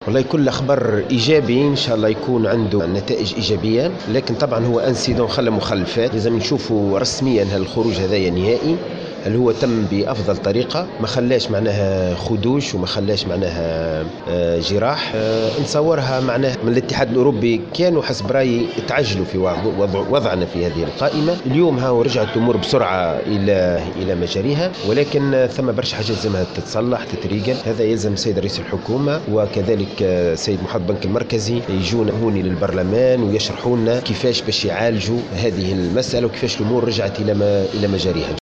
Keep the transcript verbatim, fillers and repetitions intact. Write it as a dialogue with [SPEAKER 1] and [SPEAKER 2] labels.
[SPEAKER 1] والله كل خبر ايجابي ان شاء الله يكون عنده نتائج ايجابيه، لكن طبعا هو انسيدون خلى مخلفات لازم نشوفوا رسميا هل الخروج هذايا نهائي، هل هو تم بافضل طريقه، ما خلاش معناها خدوش وما خلاش معناها آه، جراح. آه، نصورها معناها من الاتحاد الاوروبي كانوا حسب رايي تعجلوا في وضع وضعنا في هذه القائمه. اليوم ها رجعت الامور بسرعه الى الى مجاريها، ولكن ثم برشا حاجات لازمها تتصلح تتريقل. هذا يلزم السيد رئيس الحكومه وكذلك السيد محافظ البنك المركزي يجون هوني للبرلمان ويشرحوا لنا كيفاش باش يعالجوا هذه المساله وكيفاش الامور رجعت الى الى مجاريها.